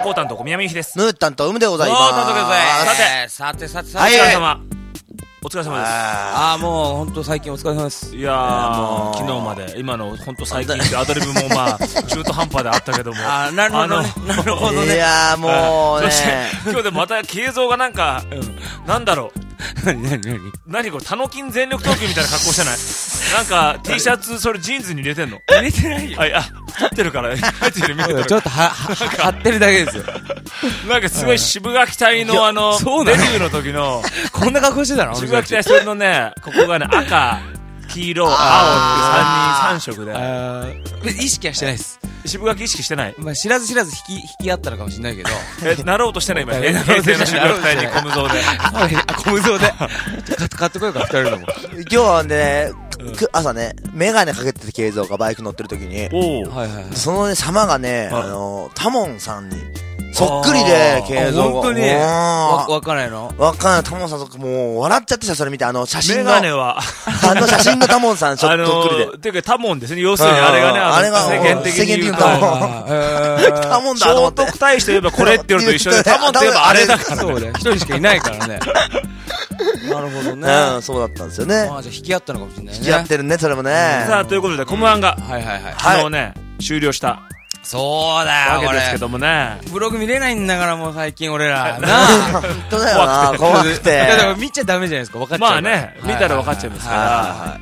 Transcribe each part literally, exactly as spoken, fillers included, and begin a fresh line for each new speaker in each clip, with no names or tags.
コータンと小宮美由紀です。
ヌータンと海でございます。
さてさてさてさて、
お疲れ様。お疲れ様です。
ああ、もう本当最近お疲れ様です。
いやー、昨日まで今の本当最近ってアドリブもまあ中途半端であったけども、
あー、なるほどね、なるほどね。
いやーもうね、
そして今日でまた形像がなんか、うん、なんだろう、
何何何
何これ、タノキン全力投球みたいな格好してない？なんか T シャツそれジーンズに入れてんの？
入れてないよ。
あ、いや、撮ってるから入ってる見てる。
ちょっとは貼ってるだけですよ。
なんかすごい渋垣隊のあのデビューの時の
こんな格好してたの？
渋垣隊それのね、ここがね、赤、黄色、青ってさんにんさん色で。
あ意識はしてないです。
渋垣意識してない。
まあ知らず知らず引き引き合ったのかもしれないけど。
え、なろうとしてない今。平成の渋垣隊にコムゾーで。
コムゾーで。買ってこようか、二人とも。
今日はね、朝ね、メガネかけてた形像がバイク乗ってる時に、そのね、様がね、あの、タモンさんに、そっくりで、形像が。
本当にわ、わかんないの？
わかんない。タモンさんそっくり、もう、笑っちゃってさ、それ見て、あの、写真の。
メガネは。
あの写真のタモンさん、そっくりで。
ていうか、タモンですね。要するに、あれがね、
あれが、
世間的に言うと。
タモンだと思って。
聖徳太子といえばこれって言うと一緒で、タモンといえばあれだから。
そうね。一人しかいないからね。なるほどね。
うん、そうだったんですよね。
まあ、じゃあ引き合ったのかもしれないね。
引き合ってるね、それもね。
さあ、ということで、コムワンが、
はいはいはい。
昨日ね、終了した。
そうだよ、
わけですけどもね。
ブログ見れないんだからもう最近俺ら。な
あ。本当だよな、怖くて。
いや、だから見ちゃダメじゃないですか、分かっちゃう。
まあね、見たら分かっちゃいますから。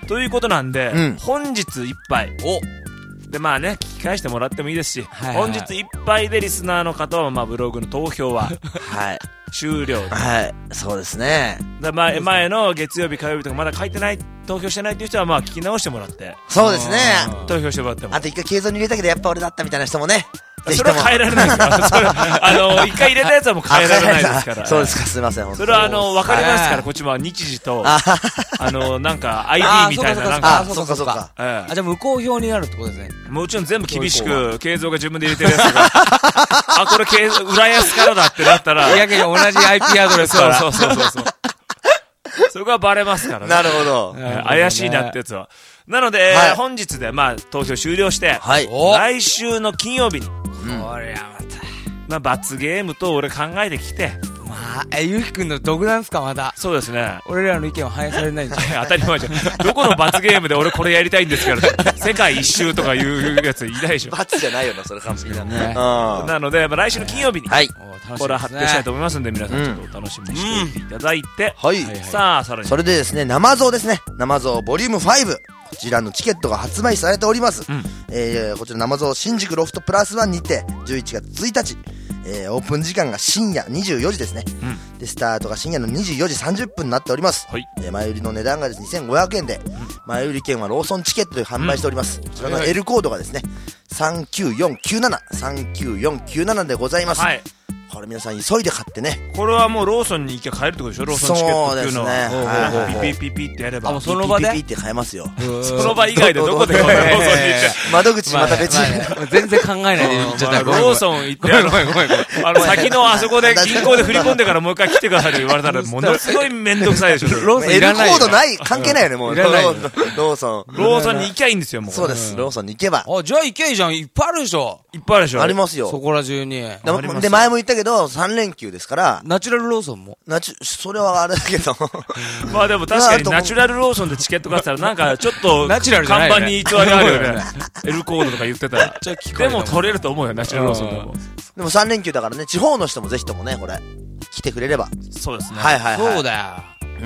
ということなんで、本日いっぱい。
お
で、まあね、聞き返してもらってもいいですし、
はいはい、
本日いっぱいでリスナーの方は、まあブログの投票は、
はい。
終了。
はい。そうですね。
だ前、前の月曜日、火曜日とかまだ書いてない、投票してないっていう人は、まあ聞き直してもらって。
そうですね。
投票してもらっても。
あと一回形像に入れたけど、やっぱ俺だったみたいな人もね。
それは変えられないですから。それあの、一回入れたやつはもう変えられないですから。
そうですか、すいません。
それはあの、わかりますから、こっちも日時と、あの、なんか アイディー みたいな、なんか。
あ、そうかそうか。
あ、じゃあ無効票になるってことですね。
もちろん全部厳しく、形像が自分で入れてるやつが、あ、これ形像、浦安からだってなったら。
いやけど同じ アイピー アドレスから。
そうそうそうそう。それがバレますからね。
なるほど。
怪しいなってやつは。なので、本日で、まあ、投票終了して、来週の金曜日に、
これはまた。
まあ、罰ゲームと俺考えてきて。
まあ、え、ゆうきくんの独断っすか、まだ。
そうですね。
俺らの意見は反映されないんじゃん。
当たり前じゃん。どこの罰ゲームで俺これやりたいんですから、世界一周とかいうやついないでしょ。
罰じゃないよな、それ完璧だね。
なので、まあ、来週の金曜日に、
はい。
これは発表したいと思いますんで、皆さんちょっとお楽しみにしておいていただいて。
はい。
さあ、さらに。
それでですね、生像ですね。生像ボリュームファイブ。こちらのチケットが発売されております。うん、えー、こちら生像新宿ロフトプラスワンにてじゅういちがつついたち、えー、オープン時間が深夜にじゅうよじですね。うん、でスタートが深夜のにじゅうよじさんじゅっぷんになっております。はい、えー、前売りの値段がですねにせんごひゃくえんで、うん、前売り券はローソンチケットで販売しております。うん、こちらの L コードがですねさんきゅうよんきゅうなな さんきゅうよんきゅうななでございます。はい、これ皆さん急いで買ってね。
これはもうローソンに行きゃ買えるってことでしょ、ローソンチケットっていうのは。そうですね。ピピピピってやれば。
あ、もうその場で
ピピピって買えますよ。
その場以外でどこで買えるの、ローソンに行って。
窓口また別に。
全然考えないで言っちゃった。
ローソン行って、ごめんごめんごめん。あの、先のあそこで銀行で振り込んでからもう一回来てくださいって言われたら、ものすごいめんどくさいでしょ。
ローソン L コードない、関係ないよね、もう。ローソン。
ローソンに行きゃいいんですよ、もう。
そうです。ローソンに行けば。
あ、じゃあ行けいいじゃん。いっぱいあるでしょ。
いっぱいあるでしょ。
ありますよ。
そこら中に。
で、前も言ったけど、さん連休ですから。
ナチュラルローソンも
ナチュ、それはあれだけど。
まあでも確かにナチュラルローソンでチケット買ったらなんかちょっと
ナチュラルじゃない
看板に偽りあるよね。L コードとか言ってたら。でも取れると思うよ、ナチュラルローソンでも。
でもさん連休だからね、地方の人もぜひともね、これ、来てくれれば。
そうですね。
はいはいはい。
そうだよ。
うん。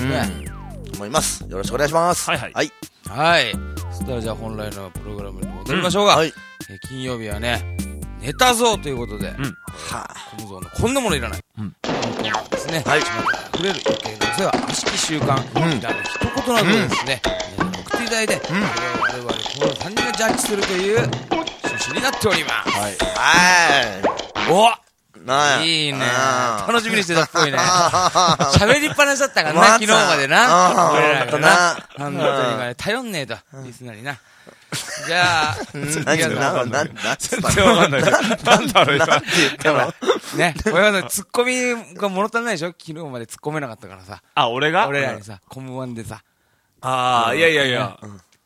思います。よろしくお願いします。
はいはい。
はい。
はい。そしたらじゃあ本来のプログラムに戻りましょうか。はい。金曜日はね、ネタ像ということで、うん、はあ、この像のこんなものいらない。うん。ですね。はい。触れる意見のせは悪しき習慣、みたいな一言などですね、送っていただいて、我々このさんにんがジャッジするという趣旨になっております。はい。はい。お、いいね。楽しみにしてたっぽいね。喋りっぱなしだったからな、昨日までな。俺らがな。本当にね、頼んねえと、リスナーにな。じゃあ、
何がな、な、な、
全然わかんないけど。なんだろう、今。
なんて言っても。ね、これはね、ツッコミが物足りないでしょ、昨日まで突っ込めなかったからさ。
あ、俺が
俺らにさ、コムワンでさ。
ああ、いやいやいや。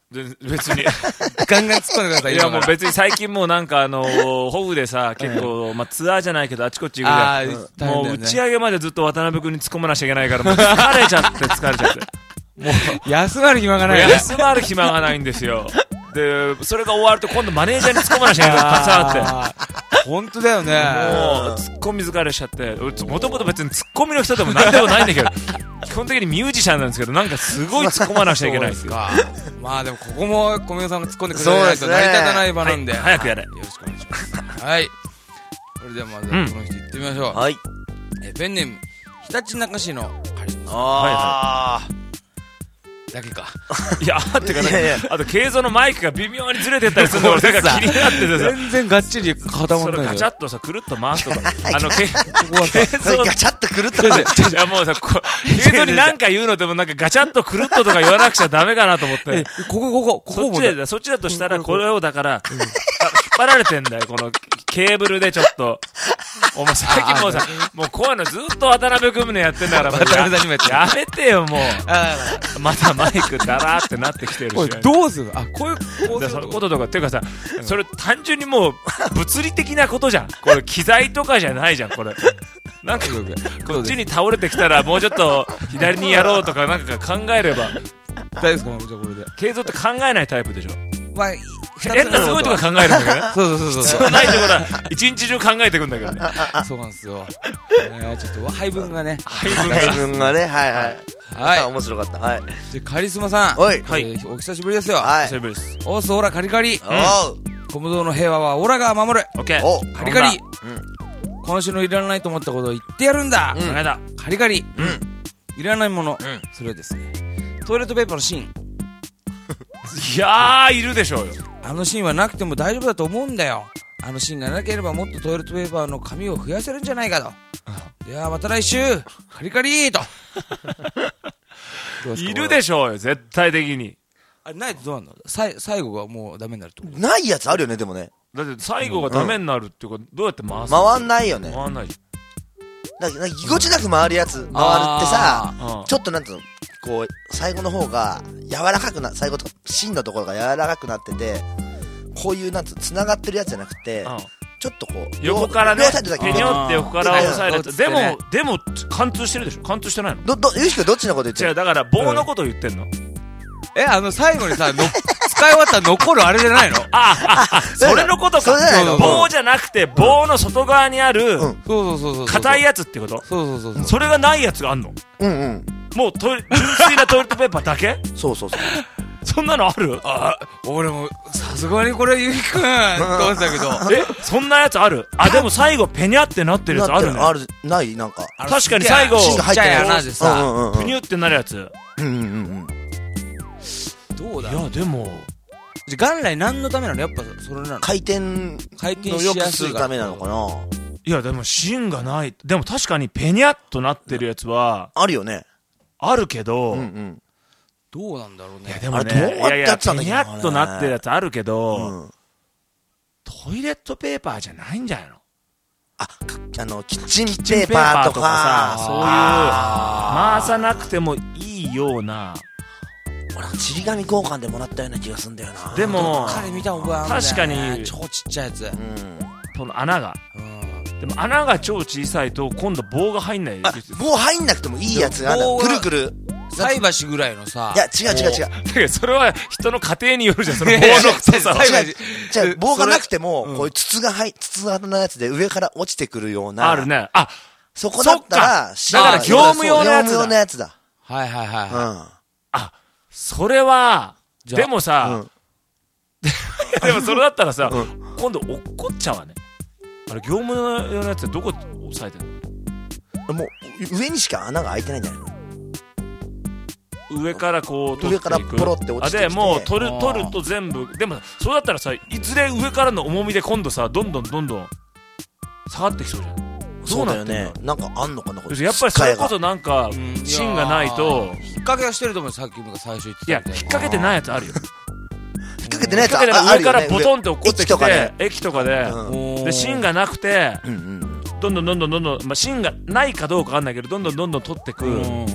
別に。
ガンガン突っ込んでください。
いやもう別に最近もうなんかあのー、ホフでさ、結構、まあツアーじゃないけどあちこち行くじゃん。もう打ち上げまでずっと渡辺くんに突っ込まなきゃいけないから、もう疲れちゃって疲れちゃって。も
う、休まる暇がない。
休まる暇がないんですよ。で、それが終わると今度マネージャーに突っ込まなきゃいけないから、パサーって。
本当だよね。
もう、突っ込み疲れしちゃって、もともと別に突っ込みの人でもなんでもないんだけど、基本的にミュージシャンなんですけど、なんかすごい突っ込まなくちゃいけないですよ。
まあでもここも小宮さんが突っ込んでくれないと成り立たない場なんで、
早くやれ。
よろしくお願いします。はい。それではまずはこの人行ってみましょう。
はい。
ペンネーム、ひたちなか市のカリスマさん。
あ
ー。だけか。
いや、ってか、あと、ケイゾのマイクが微妙にずれてったりするの俺なんか気になっててさ。
全然がっちり固まんない。
それガチャッとさ、くるっと回すとか。あの、ケイゾ。
ガチャッとくるっと回す。
いや、もうさ、ケイゾに何か言うのでもなんかガチャッとくるっととか言わなくちゃダメかなと思って。
ここ、ここ、ここ
そっちで、そっちだとしたら、これをだから、引っ張られてんだよ、このケーブルでちょっと。お前最近もうさ、もうこういうのずっと渡辺君のやってんだから、やめてよ、もう。またマイクだらーってなってきてるし。
どうするあ、こういう、
そういうこととか、っていうかさ、それ単純にもう、物理的なことじゃん。これ、機材とかじゃないじゃん、これ。なんか、こっちに倒れてきたら、もうちょっと左にやろうとか、なんか考えれば。
大丈夫ですかね、じゃあこれで。
ケイゾって考えないタイプでしょ。
まあ、
変なすごいとか考えるんだけどね。
そうそうそう。
必要ないところは、一日中考えてくんだけどね。
そうなんですよ。ちょっと、配分がね。
配分がね、はいはい。
はい。
面白かった。はい。
で、カリスマさん。
はい。
お久しぶりですよ。
はい。
お久しぶりです。
おーす、オラカリカリ。
おう。
コムドの平和はオラが守る。
オッケー。
お
カリカリ。今週のいらないと思ったことを言ってやるんだ。
うん。だ。
カリカリ。うん。いらないもの。それはですね、トイレットペーパーのシーン。
いやー、いるでしょうよ。
あのシーンはなくても大丈夫だと思うんだよ。あのシーンがなければもっとトイレットペーパーの紙を増やせるんじゃないかと。ではまた来週カリカリーと。
いるでしょうよ、絶対的に。
あれないとどうなるの？さ最後がもうダメになるってこと？
ないやつあるよね、でもね。
だって最後がダメになるっていうか、どうやって回す
の？回んないよね。
回んない。
なんかぎこちなく回るやつ、回るってさ、ちょっとなんつうの、こう、最後の方が柔らかくな、最後と芯のところが柔らかくなってて、こういうなんつうの、繋がってるやつじゃなくて、ちょっとこう、
横からね、ペニョって横から押さえるやつ。でも、でも、貫通してるでしょ？貫通してないの？
ど、ど、ゆうしくんどっちのこと言ってる？
違う、だから棒のこと言ってんの。
え、あの、最後にさ、の、使い終わったら残るあれじゃないの？
ああ、それのことか。棒じゃなくて、棒の外側にある、
そうそうそうそう。
硬いやつってこと？
そうそうそう。
それがないやつがあんの？
うんうん。
もうトイレ、純粋なトイレットペーパーだけ？
そうそうそう。
そんなのある？
あ、俺も、さすがにこれ、ゆうきくん、と思ってたけど。
え、そんなやつある？あ、でも最後、ペニャってなってるやつあるね。
ある、ない？なんか。
確かに最後、
芯が入ってる
穴でさ、
プニュってなるやつ。
うんうんうん。
どうだ？
いや、でも、
じゃ、元来何のためなの？やっぱ、それなの？
回転、
回転
の良くするためなのかな？
いや、でも芯がない。でも確かにペニャっとなってるやつは、
あるよね。
あるけど、
うんうん。
どうなんだろうね。
いや、でもね、
あれどうやってやってたんだっけな、
いやいや、ペニャっとなってるやつあるけど、
うん、
トイレットペーパーじゃないんじゃないの？
あ、あの、キッチンペーパーとか
さ、そういう、回さなくてもいいような、
俺、ちり紙交換でもらったような気がするんだよな。
でも、
彼見た覚えあるんだよね。
確かに、
超ちっちゃいやつ。うん。
この穴が。
うん。
でも穴が超小さいと、今度棒が入んない。
あ、棒入んなくてもいいやつがある。くるくる。
菜箸ぐらいのさ。
いや、違う違う違う。
だけど、それは人の家庭によるじゃん、その棒の太さは。
違う、棒がなくても、こういう筒が入、筒型のやつで上から落ちてくるような。
あるね。あ、
そこだったら、
だから業務用のやつだ。
業務用のやつだ。
はいはいはい。うん。
あ、それは、でもさ、でもそれだったらさ、今度落っこっちゃうわね。あれ、業務用のやつってどこ押さえてんの？
もう、上にしか穴が開いてないんじゃないの？
上からこう、
上からポロって落ちてきて。
あ、で、もう取る、取ると全部、でも、そうだったらさ、いずれ上からの重みで今度さ、どんどんどんどん下がってきそうじゃん。
そうだよね。なんかあんのかな、これ。
やっぱりそれこそなんか、芯がないと。
引っ掛けはしてると思うよ、さっきのが最初言ってた。
いや、引っ掛けてないやつあるよ。
引っ掛けてないやつあるよ。
上からボトンって落っこってきて、駅とかで、で、芯がなくて、どんどんどんどんどんどん、まあ、芯がないかどうかわかんないけど、どんどんどんどん取ってく。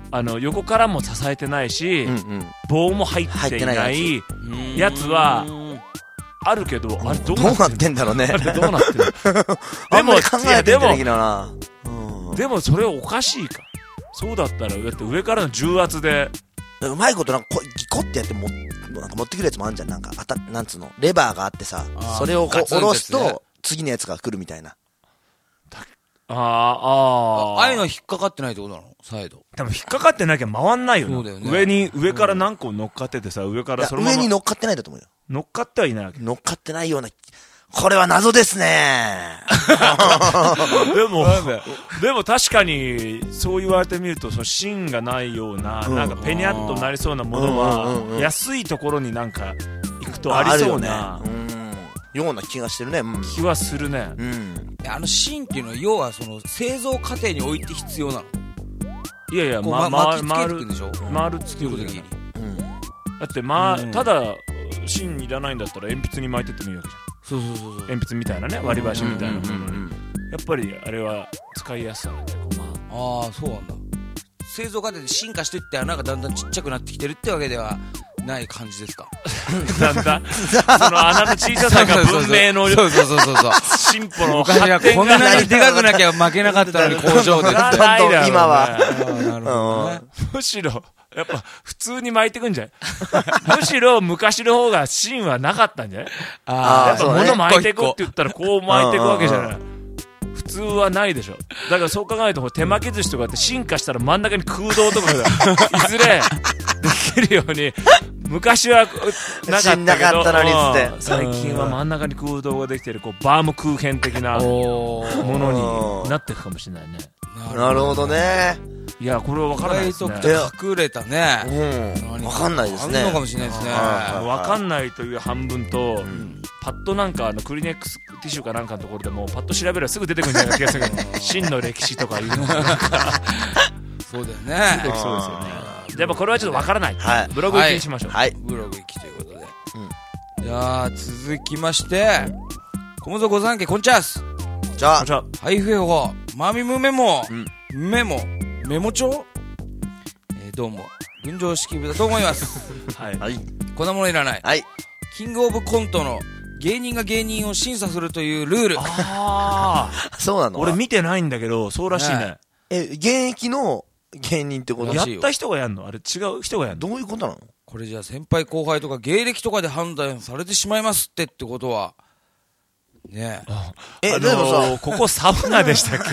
あの横からも支えてないし、うんうん、棒も入っていないやつはあるけど、あれどうなってん
だろうね。
あれどうなってる
でも考えてみたらいいな。
でもそれおかしいか。そうだったらだって上からの重圧で
うまいことなんかこギコってやってもなんか持ってくるやつもあるじゃん。なんかあたなんつうのレバーがあってさ、それをこう下ろすと次のやつが来るみたいな。
ああ
ああいうの引っかかってないってことなの？サイド
多分引っかかってなきゃ回んないよね。そうだよね。上に上から何個乗っかっててさ、上からそのまま
上に乗っかってないだと思うよ。
乗っかってはいないわけ。
乗っかってないような。これは謎ですね。
でもでも確かにそう言われてみると、その芯がないような、うん、なんかペニャッとなりそうなものは安いところになんか行くとありそうな、
ね、うん、ような気がしてるね、うん、
気はするね、
うん、あの芯っていうのは要はその製造過程において必要なの？
いやいや、
ま、
ま、
巻きつけてくんでしょ？
丸つける時に、うん、だって、ま、うん、ただ芯いらないんだったら鉛筆に巻いてってもいいわけじゃん。そうそうそうそう、鉛筆みたいなね、割り箸みたいなものに、うんうんうん、やっぱりあれは使いやすさなんだよ、ま
あ。ああ、そうなんだ。製造過程で進化していって穴がだんだんちっちゃくなってきてるってわけではない感じですか？
だんだんその穴の小ささが文明の
そうそうそうそうそう
進歩の
発展がこんなにでかくなきゃ負けなかったのに工場で
今は
なるほどね。
むしろやっぱ普通に巻いてくんじゃないむしろ昔の方が芯はなかったんじゃない？ああ、やっぱ物巻いてくって言ったらこう巻いてくわけじゃない。普通はないでしょ。だからそう考えると手巻き寿司とかって進化したら真ん中に空洞とかがいずれできるように昔はなかったけど、
なかったのにつって
最近は真ん中に空洞ができてるこうバームクーヘン的なものになっていくかもしれないね。
なるほどね。
いや、これは分からないですね。
隠れたね。
うん。分かんないですね。
あるのかもしれないですね。
分かんないという半分と、うん、パッとなんかあのクリネックスティッシュかなんかのところでもパッと調べればすぐ出てくるんじゃないか気がするけど、真の歴史とかいうのがなんか
そうだよね。
出てきそうですよね。でもこれはちょっと分からない。はい、ブログ行きにしましょう。
はい。ブログ行きということで。うん、じゃあ続きまして、小室ご三家こんちゃす。
じゃあ、
ハイフエホマミムメモ、うん、メモメモ帳、えー、どうも群青式部だと思いますはい、はい、こんなものいらない、はい、キングオブコントの芸人が芸人を審査するというルール。
ああそうなの？
俺見てないんだけどそうらしいね、ね。
え、現役の芸人ってこと
やった人がやんの？あれ違う人がやんの？
どういうことなの？
これじゃあ先輩後輩とか芸歴とかで判断されてしまいますってってことはね
え。え、あのー、でもさ、ここサウナでしたっけ？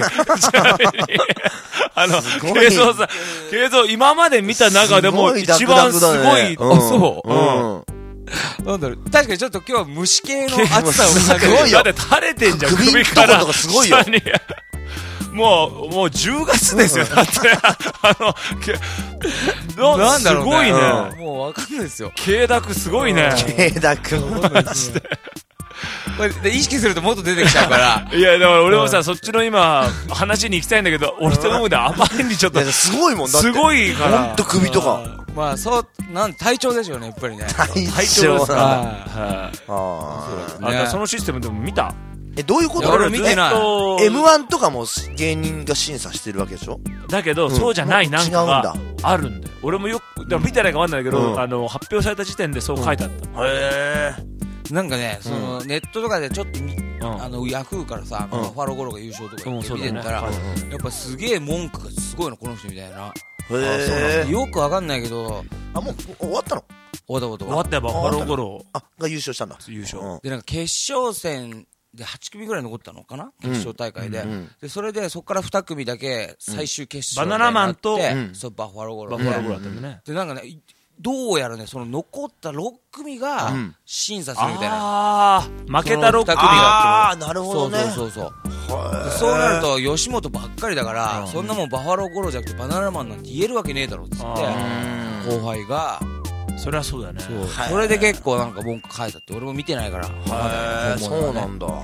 あの、ケイゾウさん、ケイゾウ今まで見た中でも一番すごい、
あ、そう。うん。なんだろう、確かにちょっと今日は虫系の暑さを
すごいよ。
だって垂れてんじゃん、
首から。首とかすごいよ。
もう、もうじゅうがつですよ、だって。あの、なんだろう、ね、すごいね。
もうわかんないですよ。
慶濁すごいね。
慶濁。マジで。
で意識するともっと出てきちゃうから
いやだから俺もさ、うん、そっちの今話に行きたいんだけど俺と思うであまりにちょっと
すごいもんだって
すごいから
ほんと首とか
まあそうなん体調でしょうねやっぱりね
体調ですか
ああそのシステムでも見た
えどういうこと？
俺見てない、えっ
と、エムワン とかも芸人が審査してるわけでしょ？
だけど、うん、そうじゃないなんかがあるんだよ。俺もよく見てないか分かんないけど、うん、あの発表された時点でそう書いてあった、うん、へ
えなんかね、そのネットとかでちょっとみ、うん、あのヤフーからさ、うん、ファロゴロが優勝とか言って見てたら、うんね、やっぱすげえ文句がすごいのこの人みたいな。へえ。よくわかんないけど、
あもう終わったの？
終わった
終わった。終わったやばファロゴロ
あが優勝したんだ。
優勝。
でなんか決勝戦ではち組ぐらい残ったのかな、決勝大会で、うんうん、でそれでそこからに組だけ最終決勝、
うん、バナナマンと、うん、
そうバファロゴロ
バファロゴロだったんだね。
でなんかね。どうやらね、その残ったろっ組が審査するみたいな、うん、
ああ負けたろっ組が
ああなるほどね
そうそうそうそうそうなると吉本ばっかりだから、うん、そんなもんバファローゴロじゃなくてバナナマンなんて言えるわけねえだろっつって後輩が
それはそうだね。
そうそれで結構なんか文句書いたって俺も見てないから
へえそうなんだへ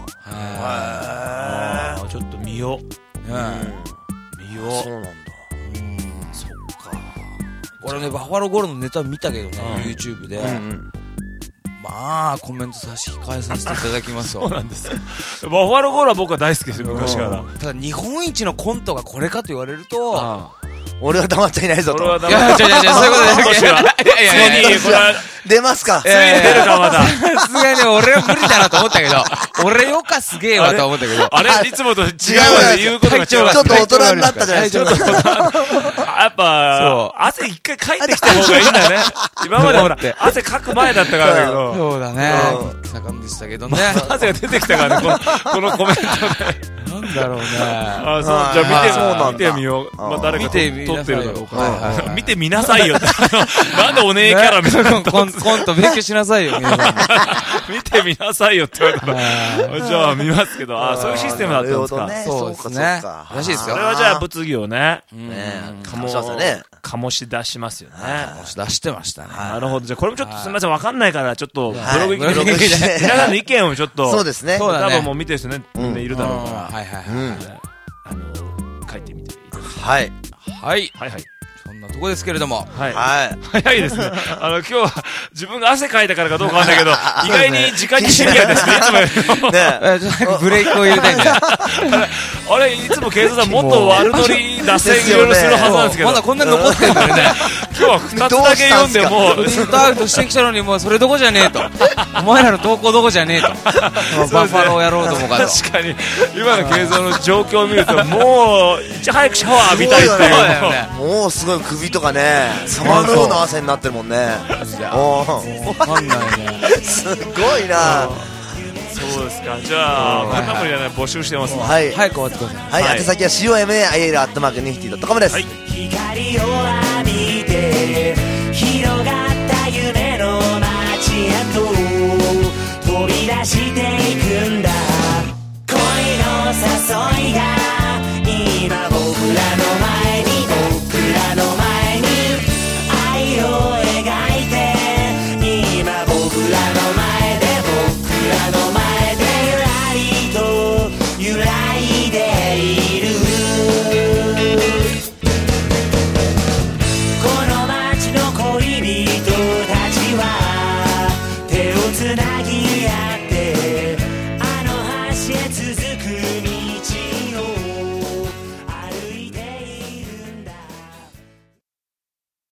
えちょっと見よう、うん、見よう
そうなんだ
俺ねバファローゴロのネタ見たけどね、うん、YouTube で、うんうん、まあコメント差し控えさせていただきますよ
そうなんですよバファローゴロは僕は大好きですよ昔から、
ただ日本一のコントがこれかと言われると
俺は黙っちゃいないぞと。
俺は黙
っちゃいない。いや、違う違う、そういうことじゃなくて。いやいやいや、
これは、
出ますか？
ついに出るかまだ。
さすがに俺は無理だなと思ったけど、俺よかすげえわと思ったけど。
あれいつもと違う言うことが違う。
ちょっと大人になったじゃないですか。
やっぱ、汗一回かいてきた方がいいんだね。今までほら、汗かく前だったからだけど。
そうだね。盛んでしたけどね。
汗が出てきたからね、このコメントで。
なんだろうね。
あ、そう、じゃあ見て、見てみよう。まあ誰か撮ってるだろうか。見てみなさいよって。なんでお姉キャラみたいな。
コント勉強しなさいよ、皆さん。
見てみなさいよって言われたら。じゃあ見ますけど、あ、そういうシステムだったんですか。
そうですね。らしいですよ。
それはじゃあ物議をね。
ねかもしますよね。
醸し出しますよね。
醸し出してましたね。
なるほど。じゃあこれもちょっとすみません、わかんないから、ちょっとブログに皆さんの意見をちょっと。
そうですね。
多分もう見てる人ね、いるだろうから。
はいはいはい。
あの、書いてみていただきます。
はい。
はい。
はいはい。
そんなとこですけれども。
はい。はい。早いですね。あの、今日は自分が汗かいたからかどうかわかんないけど、意外に時間にシビアですね、いつもよりも。
ねえ。ちょっと早くブレイクを入れたいんだよ。
あれ、いつもケイゾさんもっと悪乗り、脱線いろいろするはずなんですけど。
まだこんなに残ってるのにね。
今日は二つだけ読んでもう。
ずっとアウトしてきたのにもうそれどこじゃねえと。お前らの投稿どこじゃねえと。バッファローやろうともかと。
確かに、今のケイゾの状況を見ると、もう、いち早くシャワー浴びたいっていう。
もうすごい首とかね、触るような汗になってるもんね。
わかんないね。
すごいな。
そうですか。じゃあ、こんなもんやない募集してます。
はい。
早く終わってください。
はい。宛先は シーオーエムエーアイエルアットマークニフティドットコム です。はい。
光を浴びて広がった夢の街へと飛び出していくんだ。恋の誘いが